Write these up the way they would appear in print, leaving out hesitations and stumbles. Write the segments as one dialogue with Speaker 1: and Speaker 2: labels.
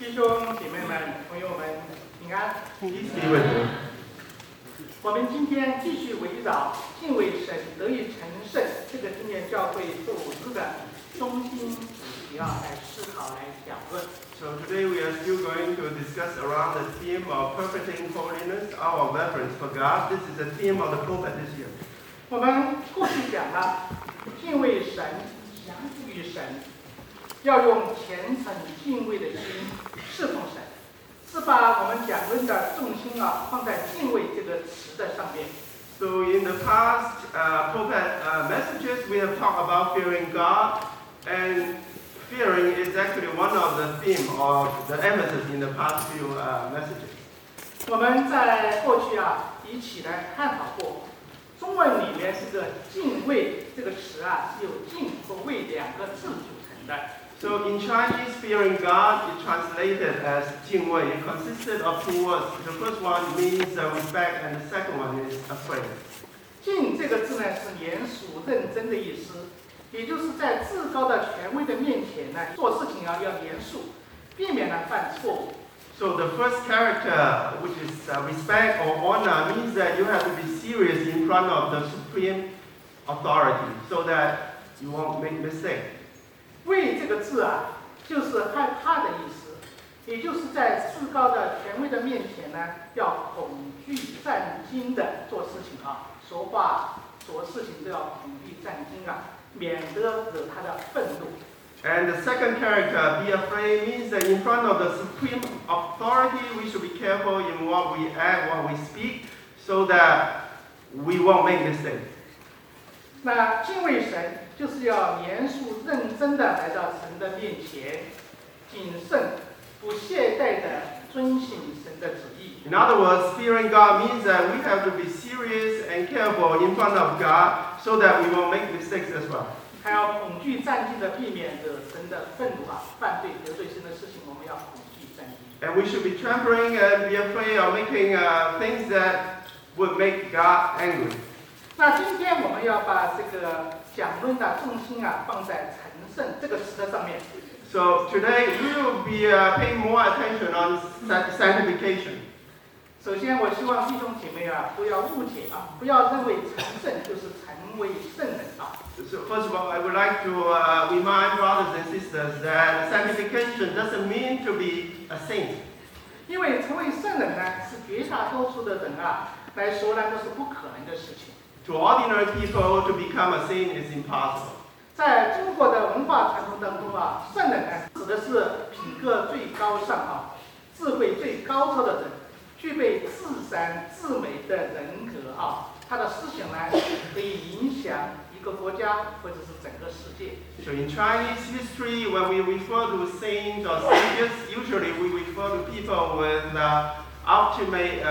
Speaker 1: 弟兄姐妹们、朋友们平安。我们今天继续围绕敬畏神得以成圣这个纪念教会主日的中心主题来思考、来讲论。
Speaker 2: So today we are still going to discuss around the theme of perfecting holiness, our reverence for God. This is the theme of the pulpit this year.
Speaker 1: 我们过去讲了敬畏神、降服于神，要用虔诚敬畏的心侍奉神，是把我们讲论的重心放在敬畏这个词的上面。
Speaker 2: So in the past pulpit messages, we have talked about fearing God, and fearing is actually one of the theme of the emphasis in the past few messages.
Speaker 1: 我们在过去一起来探讨过，中文里面这个敬畏这个词是由敬和畏两个字组成的。
Speaker 2: So in Chinese, fearing God is translated as 敬畏. It consisted of two words. The first one means respect, and the second one is afraid.
Speaker 1: 敬这个字呢是严肃认真的意思，也就是在至高的权威的面前呢，做事情要严肃，避免犯错误。
Speaker 2: So the first character, which is respect or honor, means that you have to be serious in front of the supreme authority, so that you won't make mistake.
Speaker 1: 畏这个字就是害怕的意思，也就是在至高的权威的面前呢，要恐惧战惊的做事情说话做事情都要恐惧战惊免得惹他的愤怒。
Speaker 2: And the second character, be afraid, means that in front of the supreme authority, we should be careful in what we act, what we speak, so that we won't make mistakes.
Speaker 1: 那敬畏神就是要严肃认真的来到神的面前，谨慎不懈怠的遵行神的旨意。
Speaker 2: In other words, fearing God means that we have to be serious and careful in front of God, so that we won't make mistakes as well.
Speaker 1: 还要恐惧战惊的避免惹神的愤怒犯对得罪神的事情，我们要恐惧战惊。
Speaker 2: And we should be trembling and be afraid of making things that would make God angry.
Speaker 1: 那今天我们要把这个讲论的重心放在成圣这个词的上面。
Speaker 2: So today we will be paying more attention on sanctification.
Speaker 1: 首先，我希望弟兄姐妹不要误解不要认为成圣就是成为圣人
Speaker 2: So first of all, I would like to remind brothers and sisters that sanctification doesn't mean to be a saint.
Speaker 1: 因为成为圣人呢，是绝大多数的人来说呢，都是不可能的事情。
Speaker 2: To ordinary people, to become a saint is impossible.
Speaker 1: 在中国的文化传统当中圣人呢，指的是品格最高尚智慧最高超的人，具备至善至美的人格他的思想呢，可以影响一个国家或者是整个世界。
Speaker 2: So in Chinese history, when we refer to saints or saviors, usually we refer to people with ultimate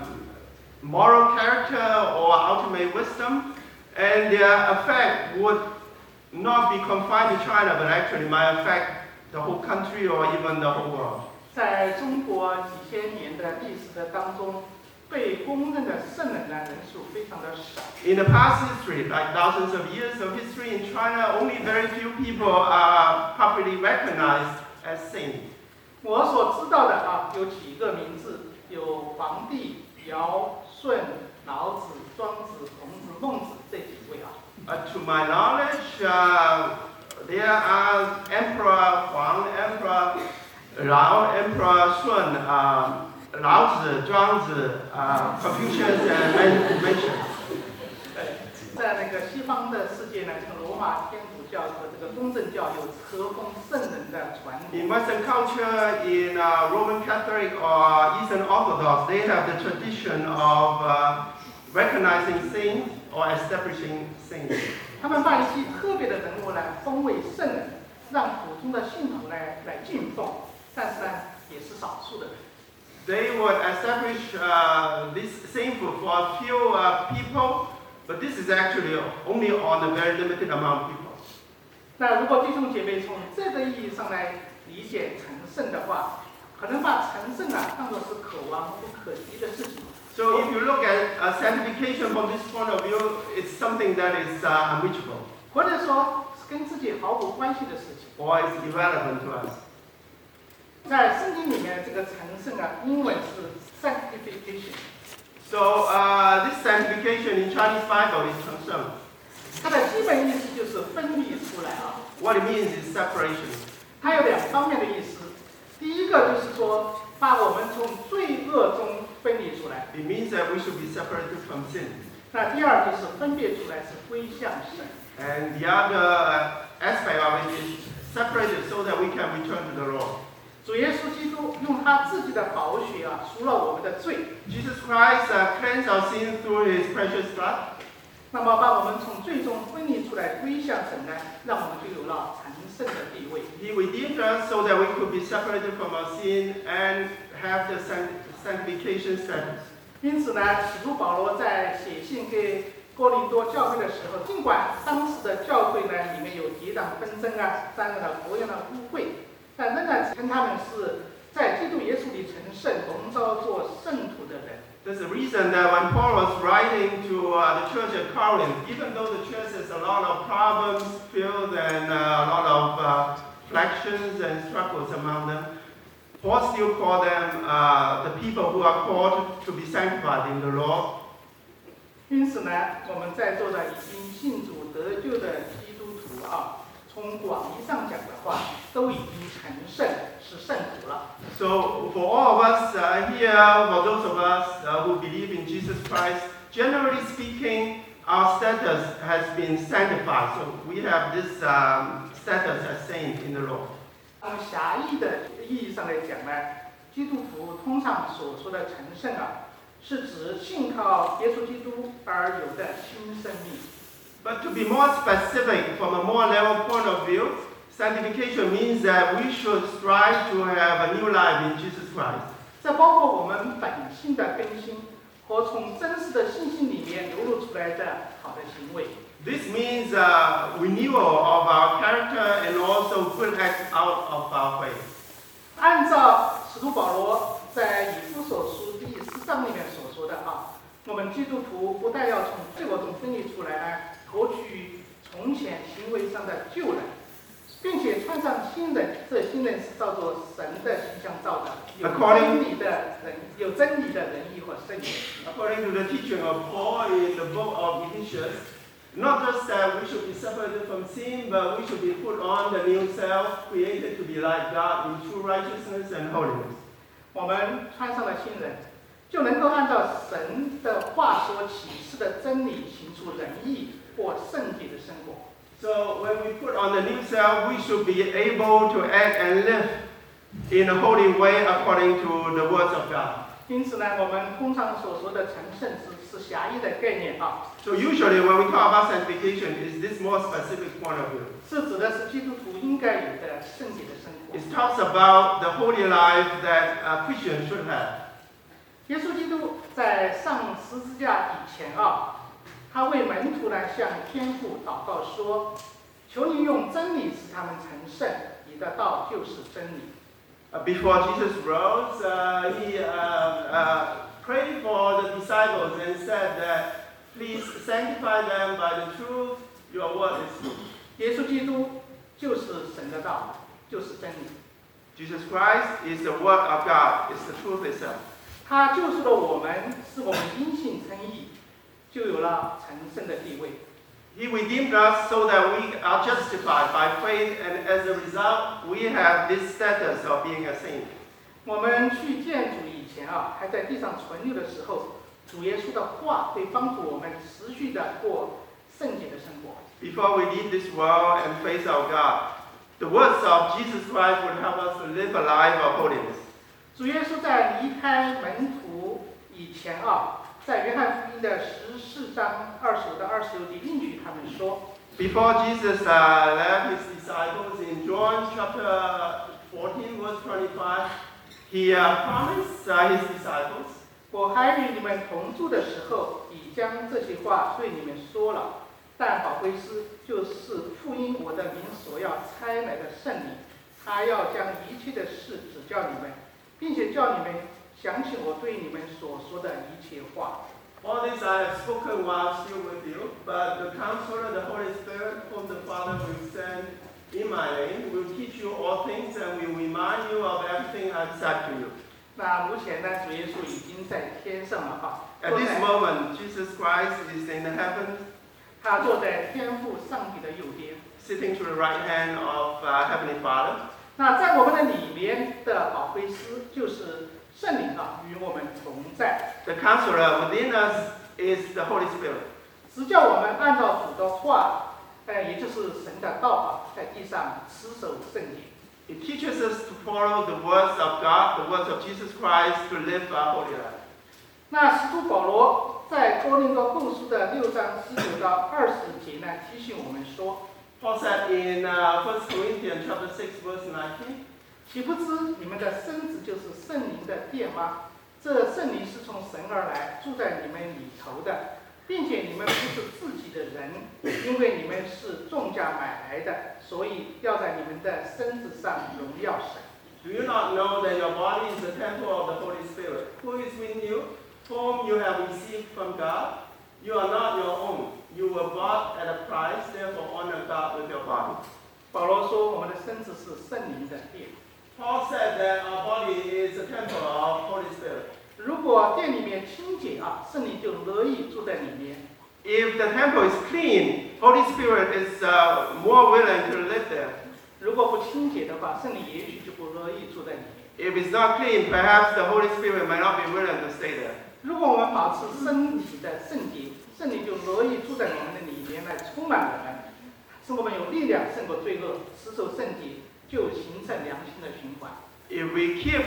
Speaker 2: moral character or ultimate wisdom, and their effect would not be confined to China, but actually might affect the whole country or even the whole world.
Speaker 1: 在中国几千年的历史的当中，被公认的圣人人数非常的少。
Speaker 2: In the past history, like thousands of years of history in China, only very few people are properly recognized as saints.
Speaker 1: 我所知道的有几个名字，有皇帝、尧、舜、老子、庄子、孔子、孟子这几位
Speaker 2: To my knowledge, there are Emperor Huang, Emperor Lao, Emperor Sun, Lao Tzu, Zhuang Tzu, Confucius, and Mencius.
Speaker 1: 在那个西方的世界呢，这个罗马天主教和这个东正教有册封圣人的传统。
Speaker 2: In Western culture, in Roman Catholic or Eastern Orthodox, they have the tradition of recognizing saints or establishing saints.
Speaker 1: 他们把一些特别的人物封为圣人，让普通的信徒来敬奉，但是呢，也是少数的人。
Speaker 2: They would establish this sainthood for a few people, but this is actually only on a very limited amount of people.
Speaker 1: 那如果弟兄姐妹从这个意义上来理解成圣的话，可能把成圣当作是可望不可及的事情。
Speaker 2: So if you look at sanctification from this point of view, it's something that is unreachable.
Speaker 1: 或者说是跟自己毫无关系的事情。
Speaker 2: Or it's irrelevant to us.
Speaker 1: 在圣经里面，这个成圣啊，英文是 sanctification，
Speaker 2: So this sanctification in Chinese Bible is 成圣。
Speaker 1: 它的基本意思就是分离出来啊。
Speaker 2: What it means is separation.
Speaker 1: 它有两方面的意思。第一个就是说，把我们从罪恶中分离出来。
Speaker 2: It means that we should be separated from sin.
Speaker 1: 那第二就是分别出来，是归向神。
Speaker 2: And the other aspect of it is separated so that we can return to the Lord.
Speaker 1: 主耶稣基督用他自己的宝血啊，赎了我们的罪。
Speaker 2: Jesus Christ cleansed our sins through His precious blood.
Speaker 1: 那么把我们从罪中分离出来，归向神呢，让我们就有了成圣的地位。
Speaker 2: He redeemed us so that we could be separated from our sin and have the sanctification status.
Speaker 1: 因此呢，使徒保罗在写信给哥林多教会的时候，尽管当时的教会呢里面有结党纷争啊，沾染了各样的污秽，但仍然称他们是在基督耶稣里成圣、蒙召做圣徒的人。
Speaker 2: There's a reason that when Paul was writing to the church at Corinth, even though the church has a lot of problems filled and a lot of afflictions and struggles among them, Paul still called them the people who are called to be sanctified in the Lord.
Speaker 1: 因此呢，我们在座的已经信主得救的基督徒啊，从广义上讲的话，都已经成圣，是圣徒了。
Speaker 2: So for all of us here, for those of us who believe in Jesus Christ, generally speaking, our status has been sanctified. So we have this status as saints in the Lord.
Speaker 1: 从狭义的意义上来讲呢，基督徒通常所说的成圣啊，是指信靠耶稣基督而有的新生命。
Speaker 2: But to be more specific, from a more level point of view, sanctification means that we should strive to have a new life in Jesus Christ.
Speaker 1: 这包括我们本性的更新和从真实的信心里面流露出来的好的行为。
Speaker 2: This means renewal of our character and also good acts out of our faith.
Speaker 1: 按照使徒保罗在以弗所书第4章里面所说的啊，我们基督徒不但要从罪恶中分离出来呢，脱去从前行为上的旧人，并且穿上新人。这新人是照着神的形象造的，有真理的人，有真理的仁义和圣洁。
Speaker 2: According to the teaching of Paul in the book of Ephesians, not just that we should be separated from sin, but we should be put on the new self, created to be like God in true righteousness and holiness.
Speaker 1: 我们穿上了新人，就能够按照神的话所启示的真理，行出仁义或圣洁的生活。
Speaker 2: So when we put on the new self, we should be able to act and live in a holy way according to the words of God.
Speaker 1: 因此呢，我们通常所说的成圣是狭义的概念啊。
Speaker 2: So usually when we talk about sanctification, is this more specific point of view?
Speaker 1: 是指的是基督徒应该有的圣洁的生活。
Speaker 2: It talks about the holy life that a Christian should have.
Speaker 1: 耶稣基督在上十字架以前啊，他为门徒呢向天父祷告说：“求你用真理使他们成圣，你的道就是真理。”
Speaker 2: Before Jesus rose, he prayed for the disciples and said that, "Please sanctify them by the truth. Your word is truth."
Speaker 1: 耶稣基督就是神的道，就是真理。
Speaker 2: Jesus Christ is the word of God. It's the truth itself.
Speaker 1: 他救赎了我们，使我们因信称义，就有了成圣的地位。
Speaker 2: He redeemed us so that we are justified by faith, and as a result, we have this status of being a saint.
Speaker 1: 我们去见主以前啊，还在地上存留的时候，主耶稣的话会帮助我们持续的过圣洁的生活。
Speaker 2: Before we leave this world and face our God, the words of Jesus Christ would help us to live a life of holiness.
Speaker 1: 主耶稣在离开门徒以前啊，在约翰福音的14章25到26节应许他们说
Speaker 2: Before Jesus left his disciples in John chapter 14 verse 25, he promised his disciples,
Speaker 1: 我还与你们同住的时候，已将这些话对你们说了。但保惠师就是父因我的名所要差来的圣灵，他要将一切的事指教你们，并且叫你们想起我对你们所说的一切话。
Speaker 2: All this I have spoken while still with you, but the Counselor, the Holy Spirit, whom the Father will send in my name will teach you all things and will remind you of everything I've said to you.
Speaker 1: 那目前呢，主耶稣已经在天上了哈，
Speaker 2: At this moment, Jesus Christ is in the heavens,
Speaker 1: 他坐在天父上帝的右边。
Speaker 2: sitting to the right hand of Heavenly Father.
Speaker 1: 那在我们的里面的保惠师就是圣灵啊，与我们同在，
Speaker 2: The Counselor within us is the Holy Spirit.
Speaker 1: 只叫我们按照主的话，也就是神的道啊，在地上持守圣洁。
Speaker 2: It teaches us to follow the words of God, the words of Jesus Christ, to live a holy life.
Speaker 1: 那使徒保罗在哥林多后书的6章19到20节呢，提醒我们说。
Speaker 2: Paul said in 1 Corinthians chapter 6, verse 19,
Speaker 1: 岂不知你们的身子就是圣灵的殿吗？这圣灵是从神而来，住在你们里头的，并且你们不是自己的人，因为你们是重价买来的，所以要在你们的身子上荣耀神。
Speaker 2: Do you not know that your body is the temple of the Holy Spirit, who is with you, whom you have received from God? You are not your own. You were bought at a price, therefore honor God with your body.
Speaker 1: 保罗说，我们的身子是圣灵的殿。
Speaker 2: Paul said that our body is a temple of Holy Spirit.
Speaker 1: 如果殿里面清洁啊，圣灵就乐意住在里面。
Speaker 2: If the temple is clean, Holy Spirit is more willing to live there.
Speaker 1: 如果不清洁的话，圣灵也许就不乐意住在里面。
Speaker 2: If it's not clean, perhaps the Holy Spirit might not be willing to stay there.
Speaker 1: 如果我们保持身体的圣洁，圣灵就乐意住在我们的里面来充满我们，使我们有力量胜过罪恶，持守圣洁，就形成良性的循环。
Speaker 2: If we keep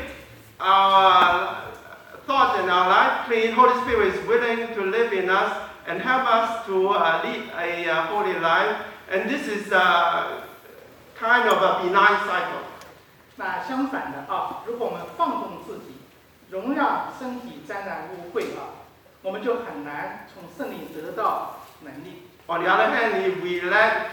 Speaker 2: our thoughts and our life clean, Holy Spirit is willing to live in us and help us to lead a holy life. And this is kind of a benign cycle.
Speaker 1: 那相反的啊，如果我们放纵自己，容让身体沾染污秽啊，我们就很难从圣灵得到能力。
Speaker 2: On the other hand, if we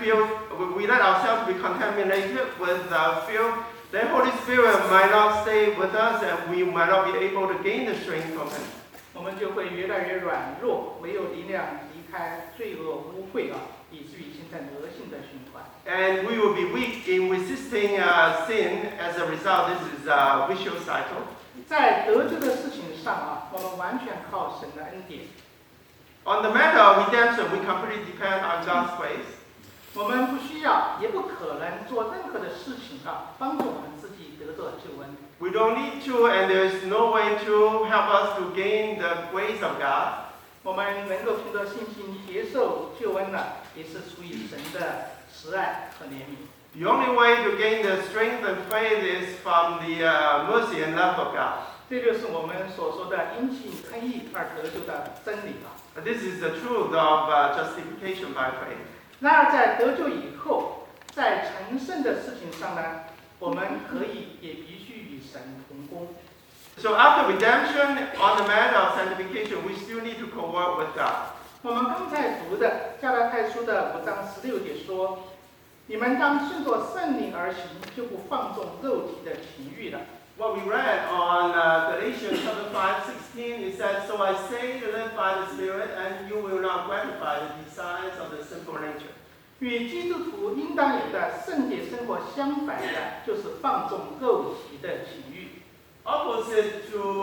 Speaker 2: let ourselves be contaminated with filth, then Holy Spirit might not stay with us and we might not be able to gain the strength from Him.
Speaker 1: 我们就会越来越软弱，没有力量离开罪恶污秽啊，以至于形成恶性的循环。
Speaker 2: And we will be weak in resisting sin. As a result, this is a vicious cycle.
Speaker 1: 在得救的事情上啊，我们完全靠神的恩典。
Speaker 2: On the matter of redemption, we completely depend on God's grace.
Speaker 1: 我们不需要，也不可能做任何的事情啊，帮助我们自己得到救恩。
Speaker 2: We don't need to, and there is no way to help us to gain the grace of God.
Speaker 1: 我们能够凭着信心接受救恩呢，也是出于神的慈爱和怜悯。
Speaker 2: The only way to gain the strength and faith is from the mercy and love of God.
Speaker 1: 这就是我们所说的因信称义而得救的真理啊。
Speaker 2: This is the truth of justification by faith.
Speaker 1: 然而在得救以后，在成圣的事情上呢，我们可以也必须与神同工。
Speaker 2: So after redemption, on the matter of sanctification, we still need to co-work with God.
Speaker 1: 我们刚才读的加拉太书的5章16节说：“你们当顺着圣灵而行，就不放纵肉体的情欲了。”
Speaker 2: What we read on Galatians chapter 5:16, it says, "So I say, live by the Spirit, and you will not gratify the desires of the sinful nature."
Speaker 1: 与基督徒应当有的圣洁生活相反的，就是放纵肉体的情欲。
Speaker 2: Opposite to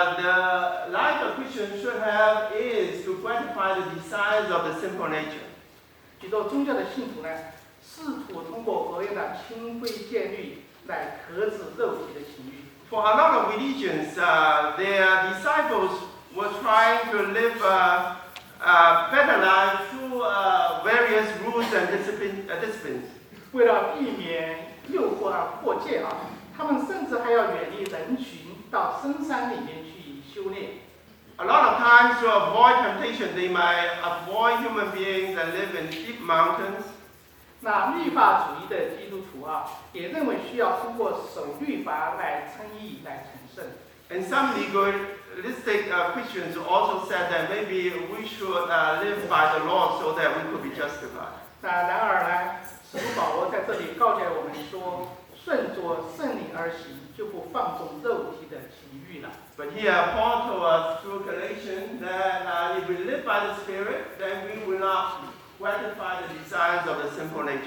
Speaker 2: the life a Christian should have is to gratify the desires of the sinful nature.
Speaker 1: 许多宗教的信徒呢，试图通过各样的清规戒律来克制肉体的情欲。
Speaker 2: For a lot of religions, their disciples were trying to live a better life through various rules and disciplines.
Speaker 1: 为了避免诱惑而破戒啊，他们甚至还要远离人群，到深山里面去修炼。
Speaker 2: A lot of times to avoid temptation, they might avoid human beings and live in deep mountains.
Speaker 1: 那律法主义的基督徒啊，也认为需要通过守律法来称义、来成圣。
Speaker 2: And some legalistic Christians also said that maybe we should live by the law so that we could be justified.
Speaker 1: 那然而呢，使徒保罗在这里告诫我们说，顺着圣灵而行，就不放纵肉体的情欲了。
Speaker 2: But here Paul told us through Galatians that if we live by the Spirit, then we will not gratify the desires of the sinful nature.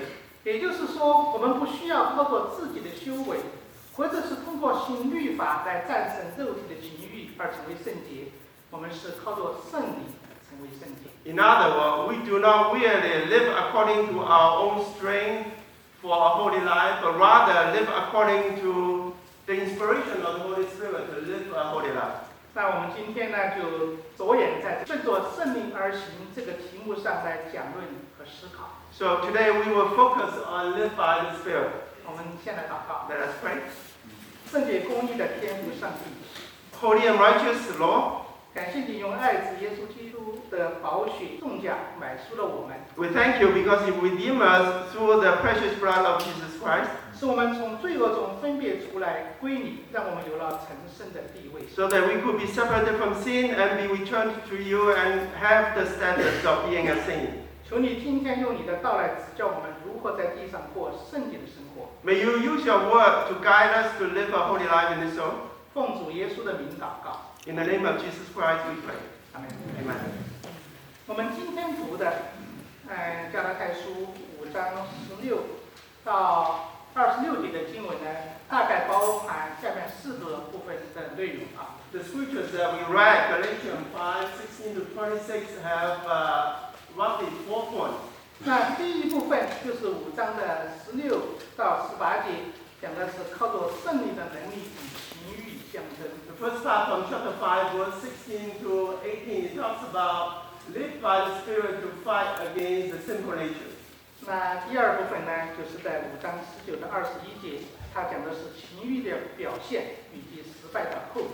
Speaker 1: 也就是说，我们不需要靠着自己的修为，或者是通过新律法来战胜肉体的情欲而成为圣洁。我们是靠着圣灵成为圣洁。
Speaker 2: In other words, we do not really live according to our own strength for a holy life, but rather live according to the inspiration of the Holy Spirit to live a holy life.
Speaker 1: 那我们今天呢，就着眼在顺着圣灵而行这个题目上来讲论和思考。
Speaker 2: So today we will focus on live by the Spirit.
Speaker 1: 我们先来祷告。
Speaker 2: Let us pray.
Speaker 1: 圣洁公义的天父上帝，
Speaker 2: Holy and righteous Lord,
Speaker 1: 感谢你用爱子耶稣基督的宝血重价买赎了我们，
Speaker 2: we thank you because you redeem us through the precious blood of Jesus Christ,
Speaker 1: 使我们从罪恶中分别出来归你，让我们有了成圣的地位。
Speaker 2: so that we could be separated from sin and be returned to you and have the status of being a saint.
Speaker 1: 求你今天用你的道来指教我们如何在地上过圣洁的生活。
Speaker 2: May you use your word to guide us to live a holy life in this world.
Speaker 1: 奉主耶稣的名祷告，
Speaker 2: In the name of Jesus Christ we pray.
Speaker 1: 阿门。
Speaker 2: Amen.
Speaker 1: 我们今天读的，加拉太书5章16到26节的经文呢，大概包含下面4个部分的内容啊。
Speaker 2: The scriptures that we read, Galatians 5:16 to 26, have roughly 4 points.
Speaker 1: 那第一部分就是5章的16到18节，讲的是靠着圣灵的能力与情欲相争。
Speaker 2: The first part from chapter 5, verse 16 to 18, it talks about live by the Spirit to fight against the sinful nature.
Speaker 1: 那第二部分呢，就是在5章19到21节，它讲的是情欲的表现以及失败的后果。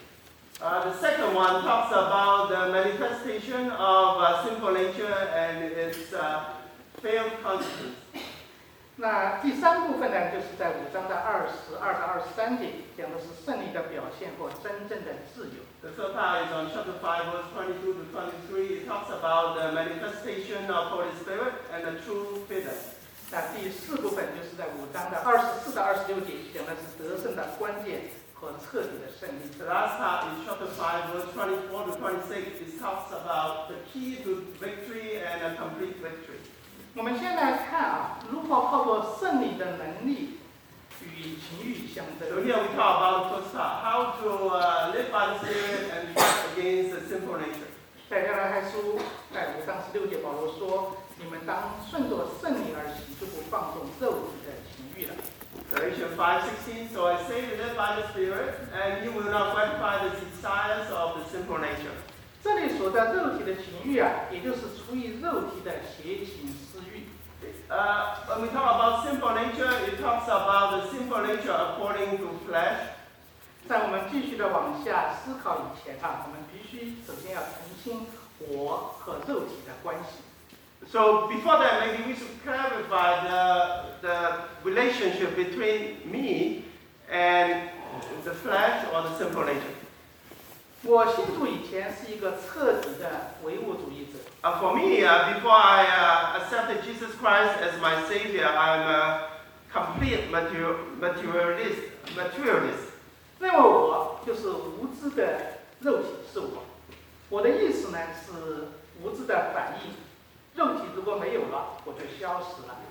Speaker 2: The second one talks about the manifestation of sinful nature and its failed consequence.
Speaker 1: 那第三部分呢，就是在5章的22到23节，讲的是胜利的表现或真正的自由。
Speaker 2: The third part is on chapter 5, verse 22 to 23. It talks about the manifestation of Holy Spirit and the true freedom.
Speaker 1: 那第四部分就是在5章的24到26节，讲的是得胜的关键和彻底的胜利。
Speaker 2: The last part is chapter 5, verse 24 to 26. It talks about the key to victory and a complete victory.
Speaker 1: 我们先来看啊，如何靠着圣灵的能力与情欲相
Speaker 2: So
Speaker 1: 争。
Speaker 2: here we talk about the first part, how to live by the Spirit and fight against the sinful nature.
Speaker 1: 在加拉太书在5章16节，保罗说：“你们当顺着圣灵而行，就不放纵肉体的情欲了。”
Speaker 2: Galatians 5:16. So I say to live by the Spirit, and you will not gratify the desires of the sinful nature.
Speaker 1: 这里说的肉体的情欲啊，也就是出于肉体的邪情私欲。
Speaker 2: When we talk about sinful nature, it talks about the sinful nature according to flesh.
Speaker 1: 在我们继续的往下思考以前啊，我们必须首先要澄清我和肉体的关系。
Speaker 2: So before that, maybe we should clarify the relationship between me and the flesh or the sinful nature.
Speaker 1: 我信主以前是一个彻底的唯物主义者。
Speaker 2: For me, before I accepted Jesus Christ as my Savior, I'm a complete materialist.
Speaker 1: 认为我就是无知的肉体是我，我的意思呢是无知的反应，肉体如果没有了，我就消失了。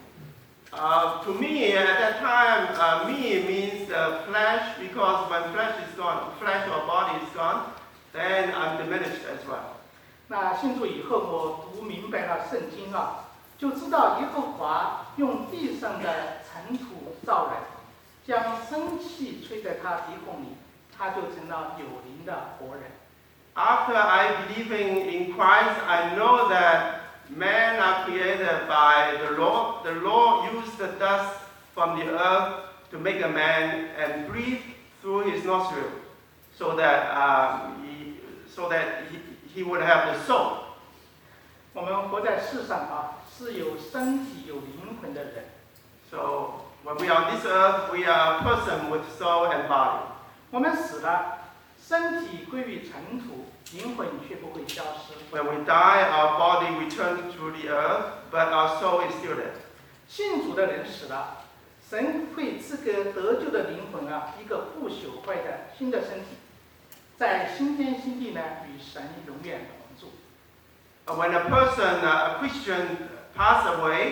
Speaker 2: To me, at that time, me means the flesh, because when flesh is gone, flesh or body is gone, then I'm diminished as well.
Speaker 1: 那信主以后，我读明白了圣经啊，就知道耶和华用地上的尘土造人，将生气吹在他鼻孔里，他就成了有灵的活人。
Speaker 2: After I believing in Christ, I know that men are created by the Lord. The Lord used the dust from the earth to make a man and breathe through his nostril, so that he would have the soul.
Speaker 1: 我们活在世上啊，是有身体、有灵魂的人。
Speaker 2: So when we are on this earth, we are a person with soul and body.
Speaker 1: 我们死了，身体归于尘土，灵魂却不会消失。
Speaker 2: When we die, our body returns to the earth, but our soul is still there.
Speaker 1: 信主的人死了，神会赐给得救的灵魂啊一个不朽坏的新的身体，在新天新地呢与神永远同住。
Speaker 2: When a person, a Christian, pass away,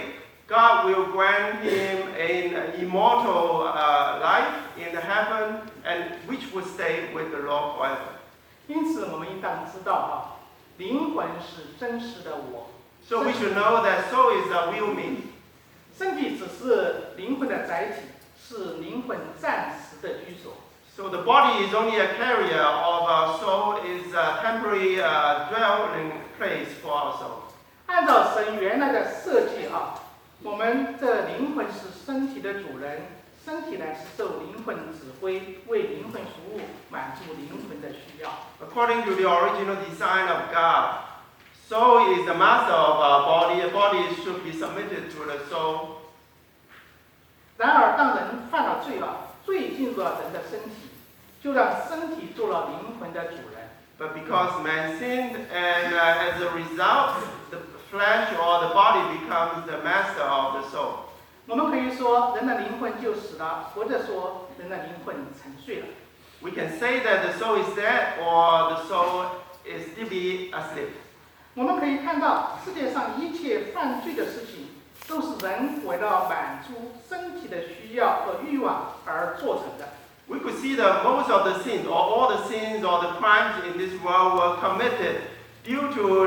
Speaker 2: God will grant him an immortal life in heaven, and which will stay with the Lord forever.
Speaker 1: 因此，我们应当知道灵魂是真实的我。
Speaker 2: So we should know that soul is a real me.
Speaker 1: 身体只是灵魂的载体，是灵魂暂时的居所。
Speaker 2: So the body is only a carrier of our soul, is a temporary dwelling place for our soul.
Speaker 1: 按照神原来的设计我们的灵魂是身体的主人，身体呢是受灵魂指挥，为灵魂服务，满足灵魂的需要。
Speaker 2: According to the original design of God, soul is the master of our body. A body should be submitted to the soul.
Speaker 1: 然而，当人犯了罪罪进入了人的身体，就让身体做了灵魂的主人。
Speaker 2: But because man sinned, and as a result, the flesh or the body becomes the master of the soul.
Speaker 1: 我们可以说，人的灵魂就死了，或者说人的灵魂沉睡了。
Speaker 2: We can say that the soul is dead, or the soul is deeply asleep.
Speaker 1: 我们可以看到，世界上一切犯罪的事情，都是人为了满足身体的需要和欲望而做成的。
Speaker 2: We could see that most of the sins, or all the sins or the crimes in this world were committed due to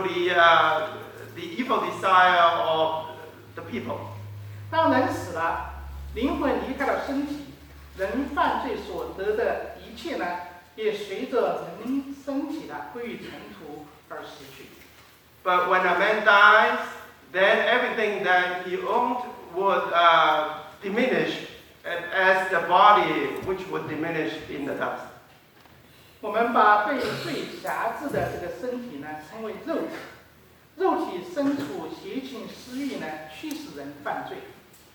Speaker 2: the evil desire of the people.
Speaker 1: 当人死了，灵魂离开了身体，人犯罪所得的一切呢，也随着人身体归于尘土而死去。
Speaker 2: But when a man dies, then everything that he owned would diminish, as the body which would diminish in the dust.
Speaker 1: 我们把被罪辖制的这个身体呢，称为肉体。肉体身处邪情私欲呢，驱使人犯罪。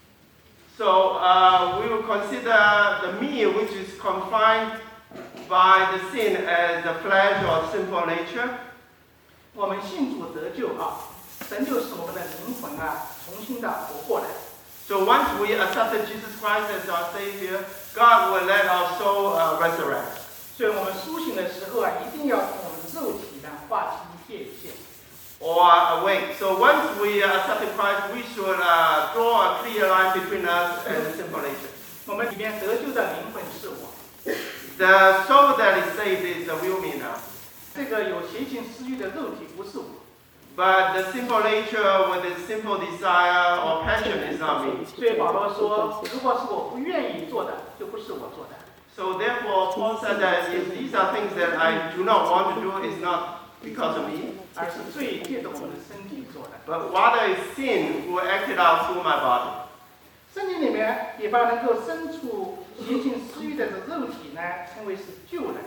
Speaker 2: So we will consider the me, which is confined by the sin, as the flesh or sinful nature.
Speaker 1: 我们信主得救神就使我们的灵魂重新的活过来。
Speaker 2: So once we accepted Jesus Christ as our Savior, God will let our soul resurrect.
Speaker 1: 所以我们苏醒的时候一定要从我们肉体划清界限。
Speaker 2: Or awake. So once we accepted Christ, we should draw a clear line between us and the sinful nature.
Speaker 1: 我们里面得救的灵魂是我。
Speaker 2: The soul that is saved is the real me now.
Speaker 1: 这个有邪情私欲的肉体不是我。
Speaker 2: But the sinful nature with its sinful desire or passion is not me.
Speaker 1: 所以保罗说，如果是我不愿意做的，就不是我做的。
Speaker 2: So therefore, Paul said that if these are things that I do not want to do, it's not because of me,
Speaker 1: 而是罪借着我们的身体做的。
Speaker 2: but rather it's sin who acted out through my body.
Speaker 1: 圣经里面也把能够身处邪情私欲的肉体呢，称为是旧人。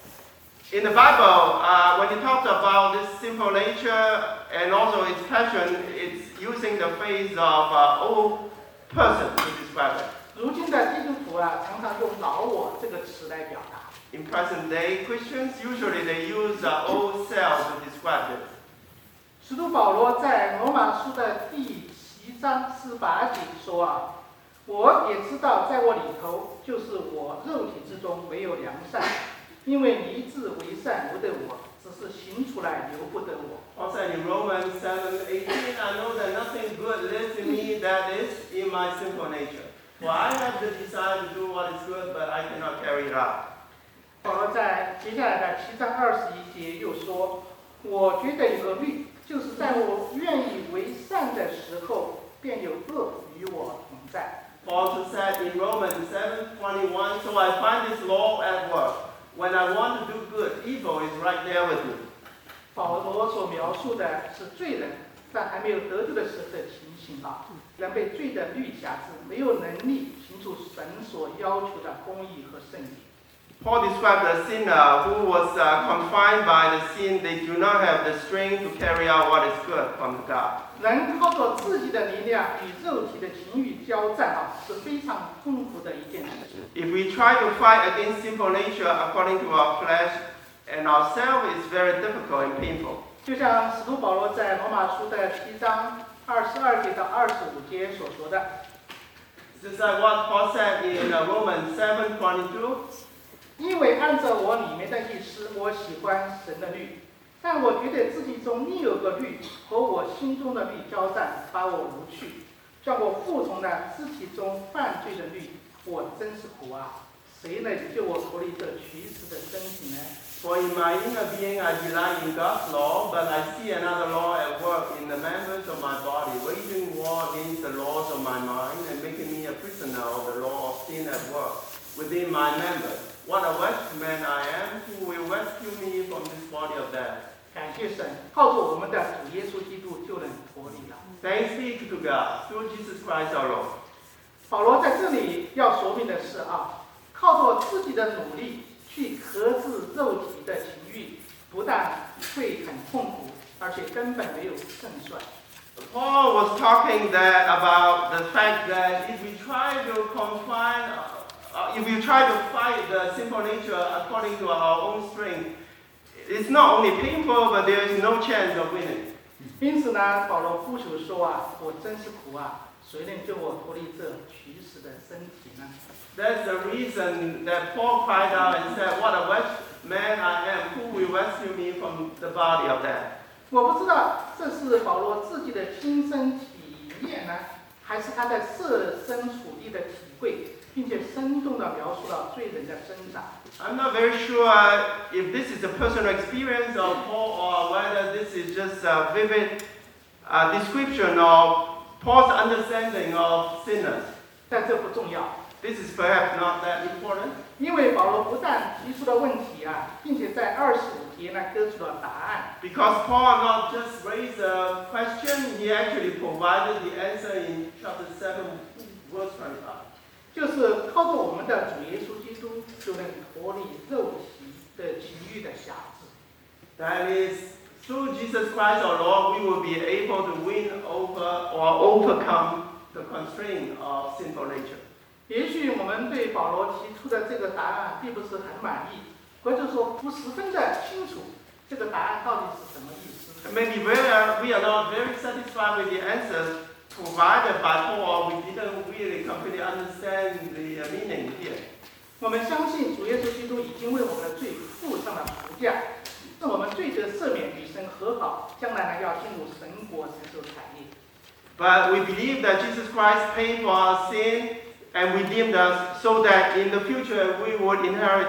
Speaker 2: In the Bible, when it talks about this sinful nature and also its passion, it's using the phrase of old person to describe it.
Speaker 1: 如今的基督徒常常用老我这个词来表达。
Speaker 2: In present day, Christians usually they use old self to describe it.
Speaker 1: 使徒保罗在罗马书的第7章18节说我也知道在我里头，就是我肉体之中没有良善，因为立志为善由得我，只是行出来由不得我。
Speaker 2: Also in Romans 7:18, I know that nothing good lives in me, that is in my sinful nature. For I have the desire to do what is good, but I cannot carry it out.
Speaker 1: 保罗在接下来的7章21节又说，我觉得有个律，就是在我愿意为善的时候，便有恶与我同在。
Speaker 2: Paul also said in Romans 7:21, so I find this law at work. When I want to do good, evil is right there with me.
Speaker 1: 保罗所描述的是罪人在还没有得救的时候的情形人被罪的律辖制，没有能力行出神所要求的公义和圣洁。
Speaker 2: Paul described a sinner who was confined by the sin. They do not have the strength to carry out what is good from God.
Speaker 1: 人靠着自己的力量与肉体的情欲交战是非常痛苦的一件事情。
Speaker 2: If we try to fight against sinful nature according to our flesh and ourselves, it's very difficult and painful.
Speaker 1: 就像使徒保罗在罗马书的7章22节到25节所说的。
Speaker 2: This is like what Paul said in Romans 7:22.
Speaker 1: 因为按照我里面的意思，我喜欢神的律，但我觉得自己中另有个律和我心中的律交战，把我掳去。 叫我服从了肢体中犯罪的律，我真是苦啊！谁能救我脱离这取死的身体呢？
Speaker 2: For in my inner being I delight in God's law, but I see another law at work in the members of my body, waging war against the laws of my mind and making me a prisoner of the law of sin at work within my members. What a wretched man I am! Who will rescue me from this body of death?
Speaker 1: 感谢神，靠着我们的主耶稣基督就能脱离了。
Speaker 2: Thanks be to God through Jesus Christ our Lord.
Speaker 1: 保罗在这里要说明的是靠着自己的努力去克制肉体的情欲，不但会很痛苦，而且根本没有胜算。
Speaker 2: Paul was talking that about the fact that if we try to confine, if we try to fight the sinful nature according to our own strength, it's not only painful, but there is no chance of winning.
Speaker 1: 因此呢，保罗呼求说我真是苦啊！谁能救我脱离这取死的身体呢？
Speaker 2: That's the reason that Paul cried out and said, "What a wretched man I am! Who will rescue me from the body of death?"
Speaker 1: 我不知道这是保罗自己的亲身体验呢，还是他在设身处地的体会，并且生动地描述了罪人的挣扎。
Speaker 2: I'm not very sure if this is a personal experience of Paul or whether this is just a vivid description of Paul's understanding of sinners.
Speaker 1: 但这不重要，
Speaker 2: This is perhaps not that important
Speaker 1: 因为保罗不但提出了问题并且在25节呢给出了答案。
Speaker 2: because Paul not just raised a question, he actually provided the answer in chapter 7, verse 25.
Speaker 1: 就是靠着我们的主耶稣基督，就能脱离肉体的情欲的辖制。
Speaker 2: That is, through Jesus Christ our Lord, we will be able to win over or overcome the constraint of sinful nature.
Speaker 1: 也许我们对保罗提出的这个答案并不是很满意，或者说不十分的清楚，这个答案到底是什么意思？
Speaker 2: Maybe we are not very satisfied with the answers provided by Paul. We didn't really completely understand the meaning here.
Speaker 1: 我们相信主耶稣基督已经为我们的罪付上了赎价，让我们罪得赦免，与神和好，将来呢要进入神国承受产业。
Speaker 2: But we believe that Jesus Christ paid for our sin and redeemed us so that in the future we would inherit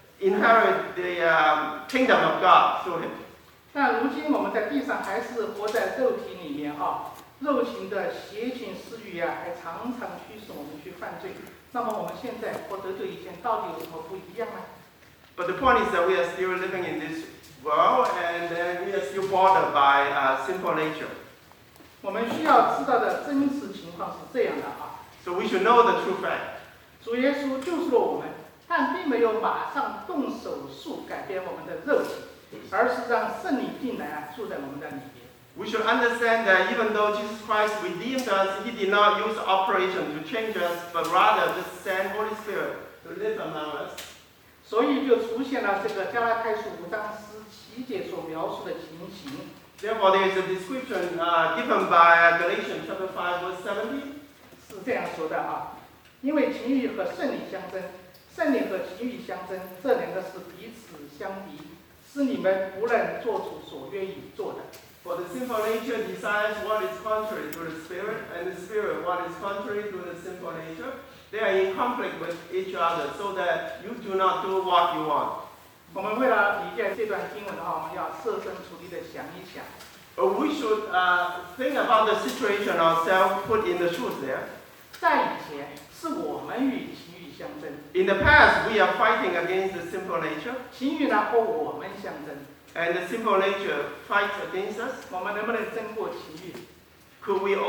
Speaker 2: the kingdom of God through him.
Speaker 1: 但如今我们在地上还是活在肉体里面肉情的邪情私欲还常常驱使我们去犯罪。那么我们现在和得救以前到底有什么不一样呢？
Speaker 2: But the point is that we are still living in this world and then we are still bothered by sinful nature.
Speaker 1: 我们需要知道的真实情况是这样的
Speaker 2: So we should know the true fact.
Speaker 1: 主耶稣救赎了我们，但并没有马上动手术改变我们的肉体，而是让圣灵进来住在我们的里面。
Speaker 2: We should understand that even though Jesus Christ redeemed us, he did not use operation to change us, but rather just send Holy Spirit to live among us.
Speaker 1: 所以就出现了这个加拉太书5章17节所描述的情形。
Speaker 2: Therefore, there is a description given by Galatians chapter 5, verse 17.
Speaker 1: 是这样说的因为情欲和圣灵相争，圣灵和情欲相争，这两个是彼此相敌，使你们不能做出所愿意做的。
Speaker 2: For the sinful nature desires what is contrary to the spirit, and the spirit what is contrary to the sinful nature. They are in conflict with each other, so that you do not do what you want.
Speaker 1: 我们为了理解这段经文我们要设身处地的想一想。
Speaker 2: We should think about the situation ourselves, put in the shoes there.
Speaker 1: 在以前，是我们与情欲相争，
Speaker 2: In the past, we are fighting against the sinful nature,
Speaker 1: 情欲呢和我们相争。
Speaker 2: and the sinful nature fights against us.
Speaker 1: 我们能不能争过情欲？
Speaker 2: Could we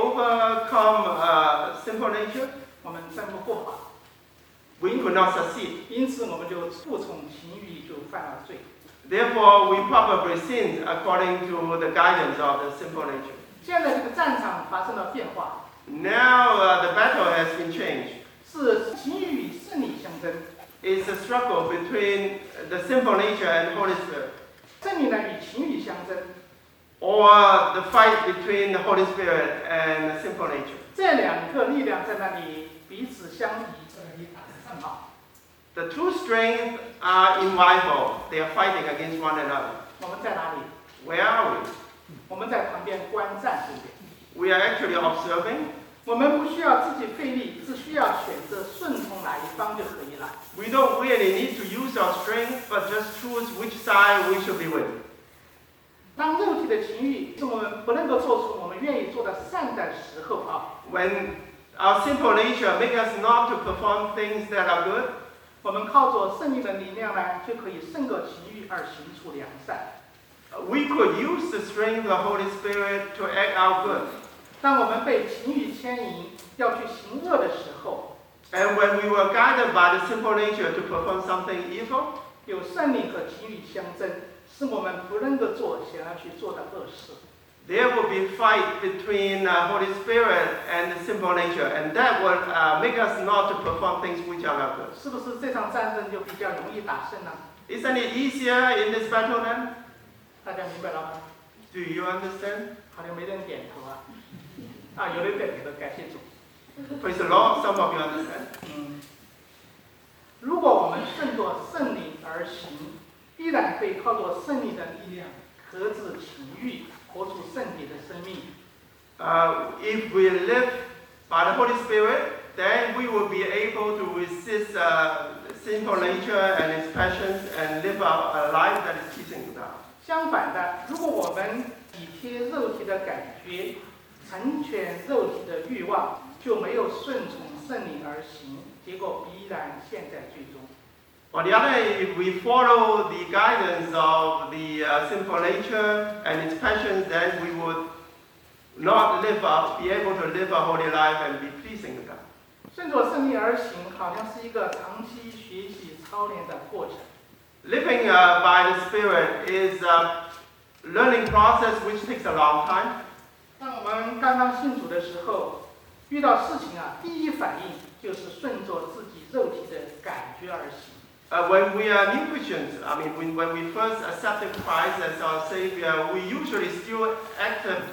Speaker 2: overcome sinful nature?
Speaker 1: 我们争不过
Speaker 2: We could not succeed.
Speaker 1: 因此我们就服从情欲，就犯了罪。
Speaker 2: Therefore, we probably sinned according to the guidance of the sinful nature.
Speaker 1: 现在这个战场发生了变化，
Speaker 2: Now the battle has been changed.
Speaker 1: 是情欲与圣灵相争，
Speaker 2: It's a struggle between the sinful nature and Holy Spirit,
Speaker 1: 圣灵呢与情欲相争，
Speaker 2: or the fight between the Holy Spirit and the sinful nature.
Speaker 1: 这两个力量在那里彼此相敌，在那里打得很好。
Speaker 2: The two strengths are in rival. They are fighting against one another.
Speaker 1: 我们在哪里？
Speaker 2: Where are we?
Speaker 1: 我们在旁边观战，对不对？
Speaker 2: We are actually observing.
Speaker 1: 我们不需要自己费力，只需要选择顺从哪一方就可以了。
Speaker 2: We don't really need to use our strength, but just choose which side we should be with.
Speaker 1: 当肉体的情欲是我们不能够做出我们愿意做的善的时候啊，
Speaker 2: When our sinful nature makes us not to perform things that are good,
Speaker 1: 我们靠着圣灵的力量呢，就可以胜过情欲而行出良善。
Speaker 2: we could use the strength of the Holy Spirit to act out good.
Speaker 1: 当我们被情欲牵引，要去行恶的时候，
Speaker 2: And when we were guided by the sinful nature to perform something evil,
Speaker 1: 有圣灵和情欲相争，使我们不能够做想要去做的恶事。
Speaker 2: there will be fight between Holy Spirit and the sinful nature, and that would make us not to perform things which are not good.
Speaker 1: 是不是这场战争就比较容易打胜呢？
Speaker 2: Isn't it easier in this battle then?
Speaker 1: 大家明白了吗？
Speaker 2: Do you understand?
Speaker 1: 好像没人点头啊。啊，有人点头，感谢主。
Speaker 2: Praise the Lord, some of you understand.
Speaker 1: 如果我们顺着圣灵而行，必然会靠着圣灵的力量克制情欲，活出圣洁的生命。
Speaker 2: If we live by the Holy Spirit, then we will be able to resist sinful nature and its passions and live a life that is pleasing to God.
Speaker 1: 相反的，如果我们体贴肉体的感觉，成全肉体的欲望，就没有顺从圣灵而行，结果必然陷在罪中。
Speaker 2: On the other hand, if we follow the guidance of the sinful nature and its passions, then we would not be able to live a holy life and be pleasing to God.
Speaker 1: 顺着圣灵而行，好像是一个长期学习操练的过程。
Speaker 2: Living by the Spirit is a learning process which takes a long time.
Speaker 1: 当我们刚刚信主的时候，遇到事情啊，第一反应就是顺着自己肉体的感觉而行。
Speaker 2: When we are new Christians, I mean, when we first accepted Christ as our Savior, we usually still acted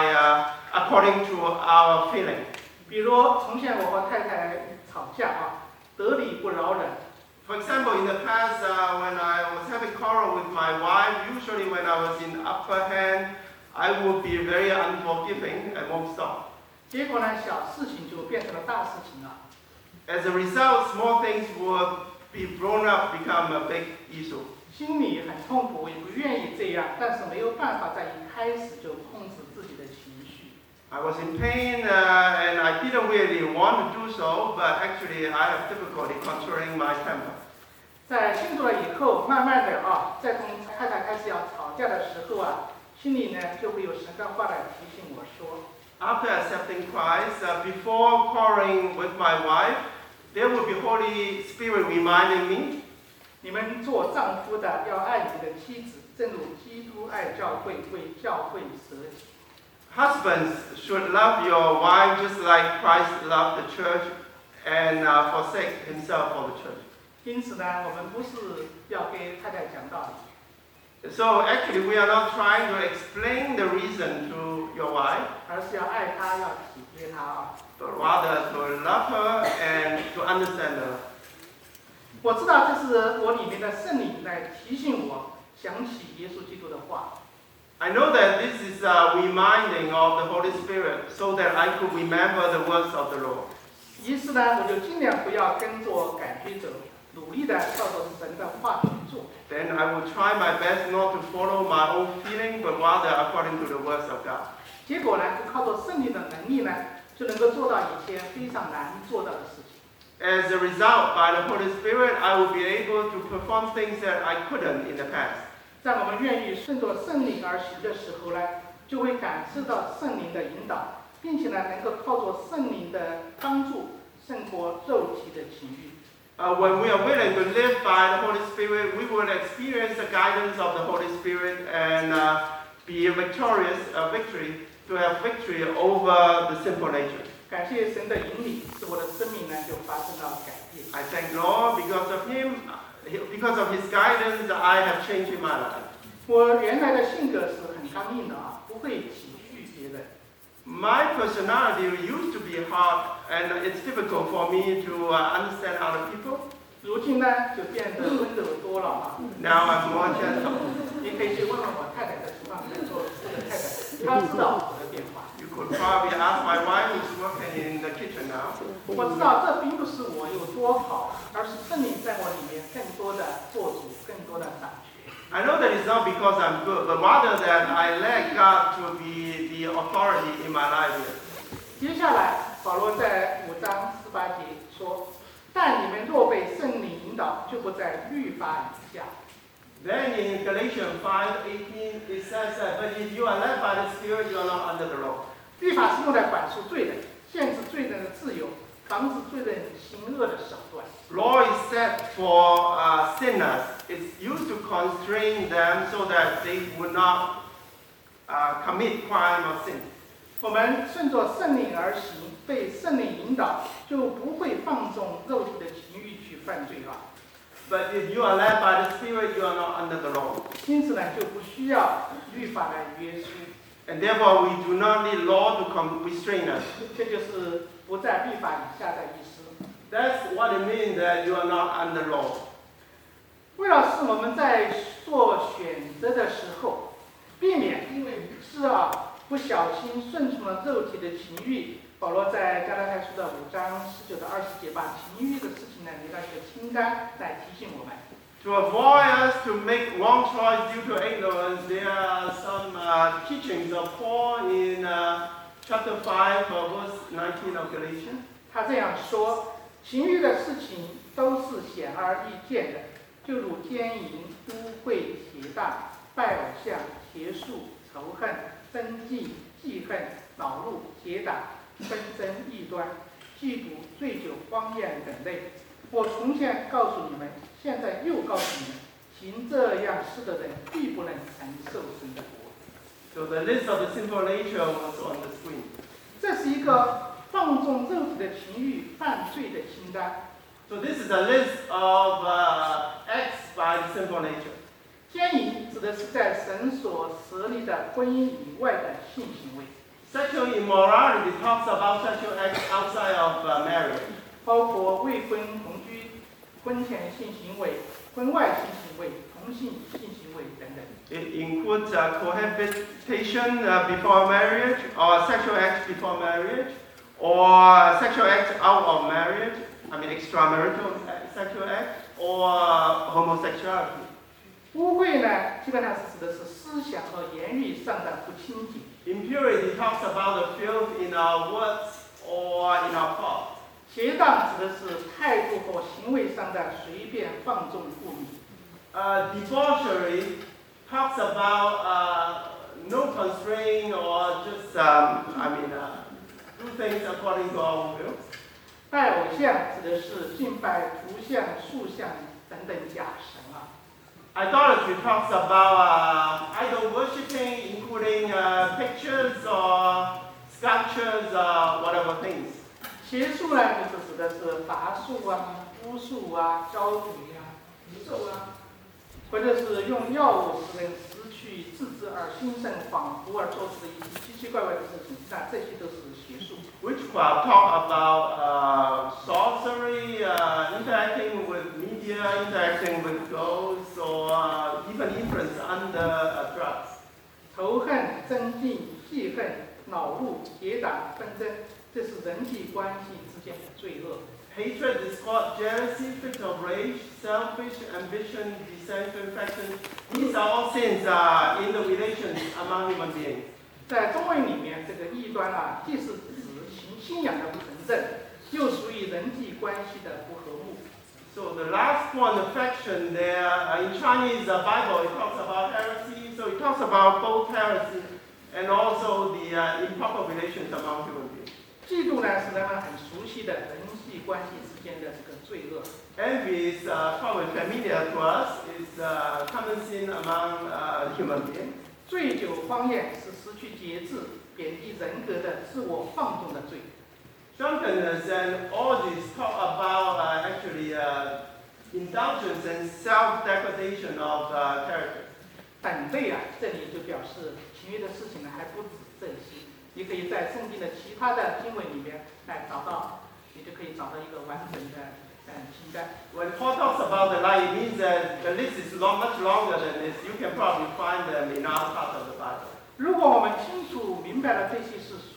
Speaker 2: according to our feeling.
Speaker 1: 比如从前我和太太吵架啊，得理不饶人。
Speaker 2: For example, in the past, when I was having quarrel with my wife, usually when I was in upper hand, I would be very unforgiving and won't stop.
Speaker 1: 结果呢，小事情就变成了大事情了。
Speaker 2: As a result, small things would be blown up, become a big issue.
Speaker 1: 心里很痛苦，也不愿意这样，但是没有办法在一开始就控制自己的情绪。
Speaker 2: I was in pain and I didn't really want to do so, but actually I have difficulty controlling my temper.
Speaker 1: 在信主了以后，慢慢的啊，在同太太开始要吵架的时候啊，心里呢就会有神的话来提醒我说。
Speaker 2: After accepting Christ, before quarreling with my wife, there will be Holy Spirit reminding me,
Speaker 1: 你们做丈夫的要爱你的妻子，正如基督爱教会，为教会舍己。
Speaker 2: husbands should love your wife just like Christ loved the church and forsake himself for the church.
Speaker 1: 因此呢，我们不是要给太太讲道理，
Speaker 2: So actually we are not trying to explain the reason to your wife,
Speaker 1: 而是要爱她，要体贴她啊。
Speaker 2: but rather to love her and to understand her.
Speaker 1: 我知道这是我里面的圣灵来提醒我，想起耶稣基督的话。
Speaker 2: I know that this is a reminding of the Holy Spirit so that I could remember the words of the Lord.
Speaker 1: 于是呢，我就尽量不要跟着感觉走，努力的照着神的话去做。
Speaker 2: Then I will try my best not to follow my own feeling, but rather according to the words of God.
Speaker 1: 结果呢，就靠着圣灵的能力呢，就能够做到以前非常难做到的事情。
Speaker 2: As a result, by the Holy Spirit, I will be able to perform things that I couldn't in the past.
Speaker 1: 在我们愿意顺着圣灵而行的时候呢，就会感受到圣灵的引导，并且呢，能够靠着圣灵的帮助，胜过肉体的情欲。
Speaker 2: When we are willing to live by the Holy Spirit, we will experience the guidance of the Holy Spirit and be victorious, to have victory over the sinful nature.
Speaker 1: 感谢神的引领，使我的生命呢就发生了改变。
Speaker 2: I thank Lord because of Him, because of His guidance, I have changed in my life.
Speaker 1: 我原来的性格是很刚硬的啊，不会体恤别人。
Speaker 2: My personality used to be hard, and it's difficult for me to understand other people.
Speaker 1: 如今呢，就变得温柔多了啊。
Speaker 2: Now I'm more gentle.
Speaker 1: 你可以去问问我太太在厨房里面做这个太太，她知道我的变化。
Speaker 2: You could probably ask my wife who's working in now.
Speaker 1: 我知道这并不是我有多好，而是圣灵在我里面更多的做主，更多的掌权。
Speaker 2: I know that it's not because I'm good, but rather that I let God to be the authority in my life here.
Speaker 1: 接下来，保罗在5章18节说：“但你们若被圣灵引导，就不在律法以下。”
Speaker 2: Then in Galatians 5:18 it says that, but if you are led by the Spirit, you are not under the law.
Speaker 1: 律法是用来管束罪人，限制罪人的自由，防止罪人行恶的手段。
Speaker 2: Law is set for sinners. It's used to constrain them so that they would not commit crime or sin.
Speaker 1: 我们顺着圣灵而行，被圣灵引导，就不会放纵肉体的情欲去犯罪了。
Speaker 2: But if you are led by the Spirit, you are not under the law.
Speaker 1: 因此呢，就不需要律法来约束。
Speaker 2: And therefore, we do not need law to restrain us.
Speaker 1: 这就是不在律法以下的意思。
Speaker 2: That's what it means that you are not under law.
Speaker 1: 为了使我们在做选择的时候，避免因为不小心顺从了肉体的情欲，保罗在加拉太书的5章19到20节把情欲的事情呢列了一个清单来提醒我们。
Speaker 2: To avoid us to make wrong choice due to ignorance, there are some teachings of Paul in chapter 5, verse 19 of Galatians.
Speaker 1: 他这样说：情欲的事情都是显而易见的，就如奸淫、污秽、邪荡、拜偶像、邪术、仇恨、争竞、记恨、恼怒、结党、纷争、异端、嫉妒、醉酒、荒宴等类。我从前告诉你们，现在又告诉你们，行这样事的人必不能承受神的国。
Speaker 2: So the list of the sinful nature was on the screen.
Speaker 1: 这是一个放纵肉体的情欲犯罪的清单。
Speaker 2: So this is a list of acts by the sinful nature.
Speaker 1: 奸淫指的是在神所设立的婚姻以外的性行为，
Speaker 2: Sexual immorality talks about sexual acts outside of marriage.
Speaker 1: 包括未婚同居、婚前性行为、婚外性行为、同性性行为等等。
Speaker 2: It includes cohabitation before marriage, or sexual acts before marriage, or sexual acts out of marriage, extramarital sexual acts, or homosexuality.
Speaker 1: 污秽呢，基本上是指的是思想和言语上的不清洁。
Speaker 2: Impurity talks about the filth in our words or in our thoughts.
Speaker 1: 邪荡指的是态度和行为上的随便放纵不明。
Speaker 2: Debauchery talks about no constraint or just, do things according to our own will.
Speaker 1: 拜偶像指的是敬拜图像、塑像等等假神啊。
Speaker 2: Idolatry talks about idol worshipping, including pictures or sculptures, whatever things.
Speaker 1: 邪术呢，就是指的是法术啊、巫术啊、招鬼啊、诅咒啊，或者是用药物使人失去自制而心神恍惚而做出的一些奇奇怪怪的事情，那这些都是邪术。
Speaker 2: Witchcraft talk about sorcery, interacting with media, interacting with ghosts, or even influence under drugs.
Speaker 1: 仇恨、争竞、记恨、恼怒、结党、纷争，这是人际关系之间的罪恶。
Speaker 2: Hatred, discord, jealousy, fit of rage, selfish ambition, dissension, faction. These are all sins in the relations among human beings.
Speaker 1: 在中文里面，这个异端啊，既是指信仰的不纯正，又属于人际关系的不和睦。
Speaker 2: So the last one, the faction there, in Chinese Bible, it talks about heresy. So it talks about both heresy and also the improper relations among human beings.
Speaker 1: 嫉妒呢，是人们很熟悉的人际关系之间的这个罪恶。
Speaker 2: Envy is probably familiar to us. It's a common sin among human beings.
Speaker 1: 醉酒荒宴是失去节制、贬低人格的自我放纵的罪。
Speaker 2: Drunkenness and orgies talk about actually indulgence and self-degradation of character.
Speaker 1: 等类啊，这里就表示情欲的事情呢，还不止这些。你可以在圣经的其他的经文里面来找到，你就可以找到一个完整的清单。
Speaker 2: When Paul talks about the lie, it means that the list is much longer than this. You can probably find them in other parts of the Bible.
Speaker 1: 如果我们清楚明白了这些是属于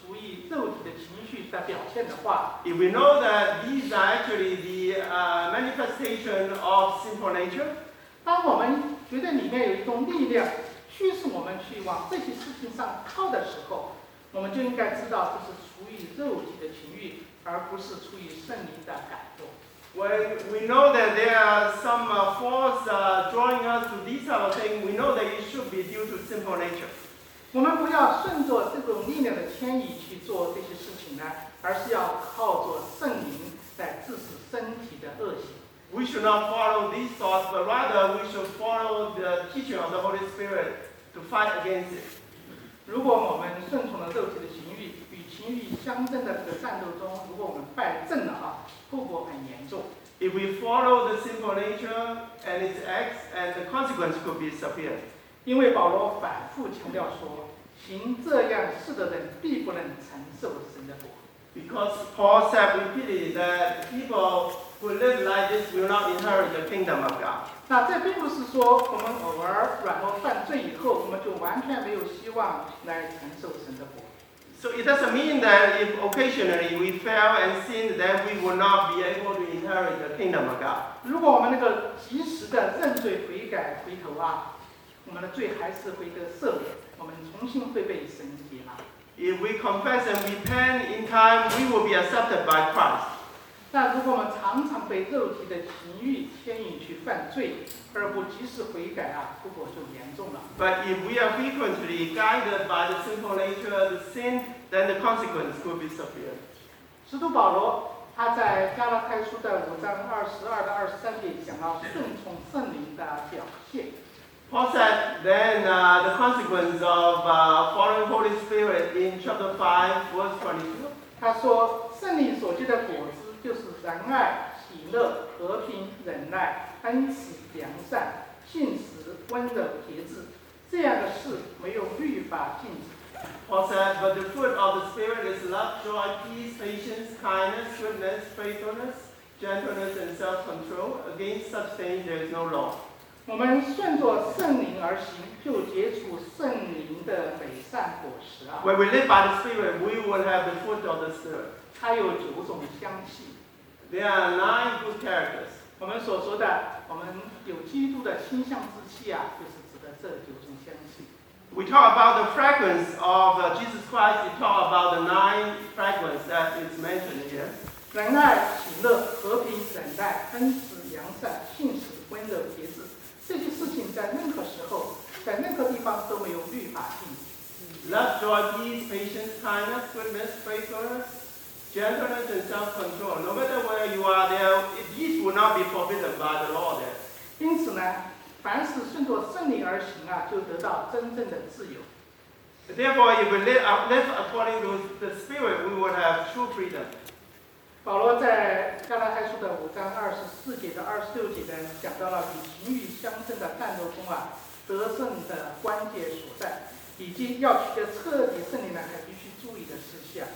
Speaker 1: 肉体的情绪的表现的话，
Speaker 2: if we know that these are actually the manifestation of sinful nature,
Speaker 1: 当我们觉得里面有一种力量驱使我们去往这些事情上靠的时候，我们就应该知道这是出于肉体的情欲，而不是出于圣灵的感动。
Speaker 2: when we know that there are some force drawing us to these type of things, we know that it should be due to sinful nature.
Speaker 1: 我们不要顺着这种力量的牵引去做这些事情呢，而是要靠着圣灵来致死身体的恶行。
Speaker 2: We should not follow these thoughts, but rather we should follow the teaching of the Holy Spirit to fight against it.
Speaker 1: 如果我们顺从了肉体的情欲，与情欲相争的这个战斗中，如果我们败阵了后果很严重。
Speaker 2: If we follow the sinful nature and its acts, and the consequence could be severe.
Speaker 1: 因为保罗反复强调说，行这样事的人必不能承受神的国。
Speaker 2: Because Paul said repeatedly that people who live like this will not inherit the kingdom of God.
Speaker 1: 那这并不是说我们偶尔软弱犯罪以后，我们就完全没有希望来承受神的国。
Speaker 2: So it doesn't mean that if occasionally we fail and sin, then we will not be able to inherit the kingdom of God.
Speaker 1: 如果我们能够及时的认罪悔改回头我们的罪还是会得赦免，我们重新会被神接纳。
Speaker 2: If we confess and repent in time, we will be accepted by Christ.
Speaker 1: 但如果我们常常被肉体的情欲牵引去犯罪，而不及时悔改后果就严重了。
Speaker 2: But if we are frequently guided by the sinful nature to sin, then the consequence could be severe.
Speaker 1: 使徒保罗他在加拉太书的5章22到23节讲到顺从圣灵的表现。
Speaker 2: Paul said then the consequence of following Holy Spirit in chapter 5, verse 22.
Speaker 1: 他说，圣灵所结的果子就是仁爱、喜乐、和平、忍耐、恩慈、良善、信实、温柔、节制。这样的事没有律法禁止。
Speaker 2: Paul said, but the fruit of the Spirit is love, joy, peace, patience, kindness, goodness, faithfulness, gentleness, and self-control. Against such things there is no law.
Speaker 1: 我们顺着圣灵而行，就结出圣灵的美善果实
Speaker 2: When we live by the Spirit, we will have the fruit of the Spirit.
Speaker 1: 它有9种香气。
Speaker 2: There are 9 good characters.
Speaker 1: 我们所说的，我们有基督的馨香之气就是指的这9种香气。
Speaker 2: We talk about the fragrance of Jesus Christ. We talk about the 9 fragrance that is mentioned here.
Speaker 1: 仁爱、喜乐、和平、忍耐、恩慈、良善、信实、温柔、节制。 这些事情在任何时候，在任何地方都没有律法禁止。
Speaker 2: Love, joy, peace, patience, kindness, goodness, faithfulness, gentleness, and self-control. No matter where you are, these will not be forbidden by the law there.
Speaker 1: 因此呢，凡是顺着圣灵而行就得到真正的自由。
Speaker 2: Therefore, if we live according to the Spirit, we will have true freedom.
Speaker 1: 保罗在加拉太书的5章24节到26节呢，讲到了与情欲相争的战斗中得胜的关键所在，以及要取得彻底胜利呢，还必须注意的事项。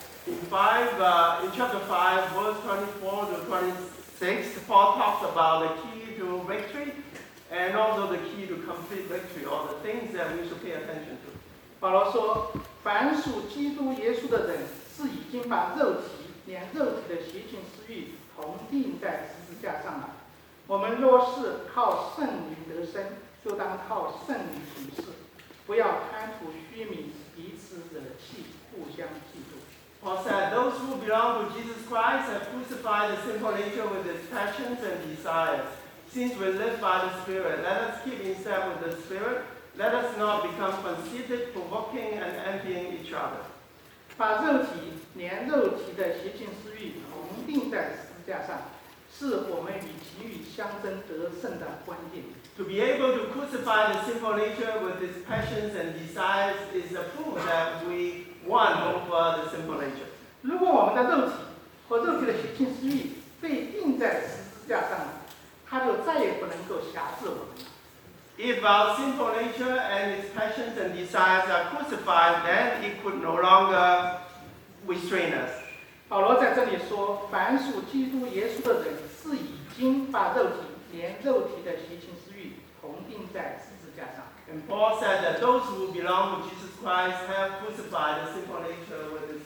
Speaker 2: In chapter 5, verse 24 to 26, Paul talks about the key to victory and also the key to complete victory, or the things that we should pay attention to.
Speaker 1: 保罗说：“凡属基督耶稣的人，是已经把肉体连肉体的邪情私欲同钉在十字架上了。我们若是靠圣灵得生，就当靠圣灵行事，不要贪图虚名，彼此惹气，互相嫉妒。”
Speaker 2: Paul said, those who belong to Jesus Christ have crucified the sinful nature with its passions and desires. Since we live by the Spirit, let us keep in step with the Spirit. Let us not become conceited, provoking, and envying each other.
Speaker 1: 把肉体连肉体的邪情私欲同钉在十字架上，是我们与情欲相争得胜的关键。
Speaker 2: To be able to crucify the sinful nature with its passions and desires is a proof that we won over the sinful nature.
Speaker 1: 如果我们的肉体和肉体的邪情私欲被钉在十字架上，它就再也不能够辖制我们了。
Speaker 2: If our sinful nature and its passions and desires are crucified, then it could no longer restrain us.
Speaker 1: 保罗在这里说：“凡属基督耶稣的人，是已经把肉体连肉体的邪情私欲同钉在十字架上。”
Speaker 2: And Paul said that those who belong to Jesus Christ have crucified the sinful nature with its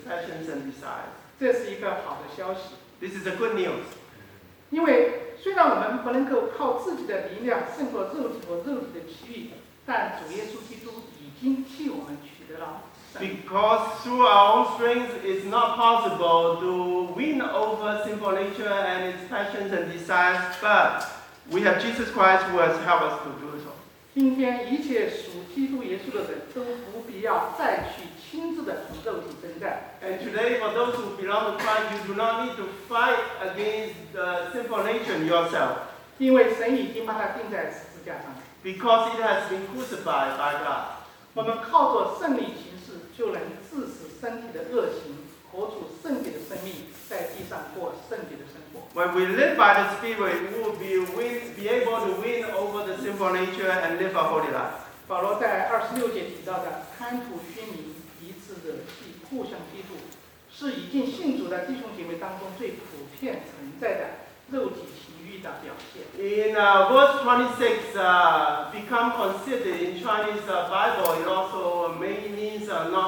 Speaker 2: passions and desires.
Speaker 1: 这是一个好的消息，
Speaker 2: This is the good news.
Speaker 1: 因为虽然我们不能够靠自己的力量胜过肉体和肉体的欺欲，但主耶稣基督已经替我们取得了胜利。
Speaker 2: Because through our own strength, it's not possible to win over sinful nature and its passions and desires, but we have Jesus Christ who has helped us to do so.
Speaker 1: 今天一切属基督耶稣的人都不必要再去亲自的同肉体征战，
Speaker 2: And today, for those who belong to Christ, you do not need to fight against the sinful nature in yourself,
Speaker 1: 因为神已经把它钉在十字架上。
Speaker 2: because it has been crucified by God.
Speaker 1: 我们靠着圣灵行事，就能致死身体的恶行，活出圣洁的生命，在地上过圣洁的生活。
Speaker 2: When we live by the Spirit, we will be able to win over the sinful nature and live a holy life.
Speaker 1: 保罗在26节提到的贪图虚名、彼此惹气、互相嫉妒，是已经信主的弟兄姐妹当中最普遍存在的肉体情欲的表现。
Speaker 2: In verse 26, become considered in Chinese Bible, it also means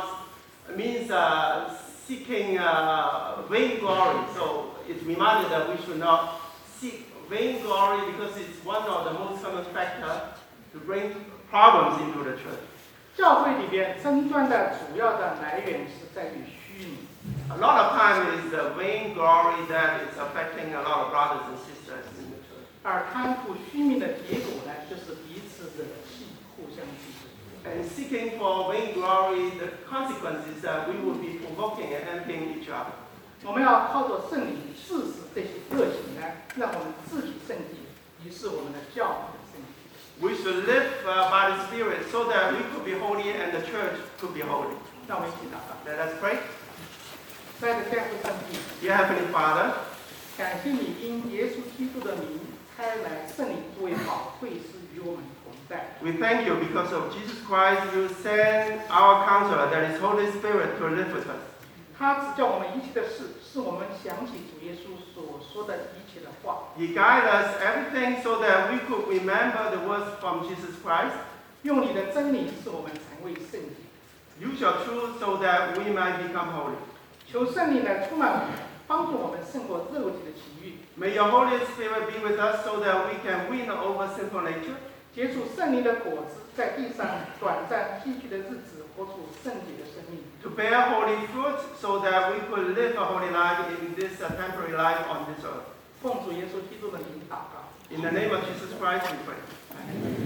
Speaker 2: seeking vainglory. So it's reminded that we should not seek vainglory because it's one of the most common factors to bring problems into the church.
Speaker 1: 教会里边争端的主要的来源是在于虚名。
Speaker 2: A lot of time is the vainglory that is affecting a lot of brothers and sisters in the church.
Speaker 1: 而贪图虚名的结果呢，就是彼此惹气，互相嫉妒。
Speaker 2: And seeking for vainglory, the consequence is that we will be provoking and envying each other.
Speaker 1: 我们要靠着圣灵致死这些恶行呢，让我们自己圣洁，于是我们的教会的圣洁。
Speaker 2: We should live by the Spirit so that we could be holy and the church could be holy.
Speaker 1: 让我们一起祷告。
Speaker 2: Let us pray.
Speaker 1: 亲爱的天父上帝，
Speaker 2: Dear Heavenly Father,
Speaker 1: 感谢你因耶稣基督的名差来圣灵作为保惠师与我们同在。
Speaker 2: we thank you because of Jesus Christ. You send our counselor, that is Holy Spirit, to live with us.
Speaker 1: 他指教我们一切的事，使我们想起主耶稣所说的一切的话，
Speaker 2: He guides us everything so that we could remember the words from Jesus Christ.
Speaker 1: 用你的真理使我们成为圣洁。
Speaker 2: Use your truth so that we might become holy.
Speaker 1: 求圣灵来充满我们，帮助我们胜过肉体的情欲，
Speaker 2: May your Holy Spirit be with us so that we can win over sinful nature,
Speaker 1: 结出圣灵的果子，在地上短暂寄居的日子，活出圣洁的生命。
Speaker 2: to bear holy fruit so that we could live a holy life in this temporary life on this earth.
Speaker 1: 奉主耶稣基督的名祷告。
Speaker 2: In the name of Jesus Christ we pray.